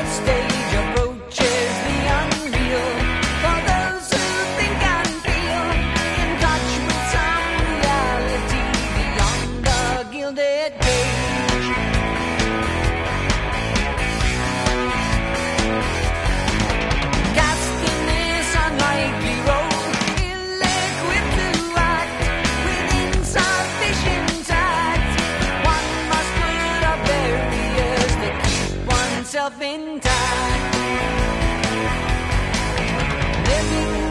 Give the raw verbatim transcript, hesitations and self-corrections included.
stage approaches the unreal. For those who think and feel in touch with some reality beyond the gilded cage. Cast in this unlikely role, ill-equipped to act with insufficient tact, one must put up barriers to keep oneself intact. Living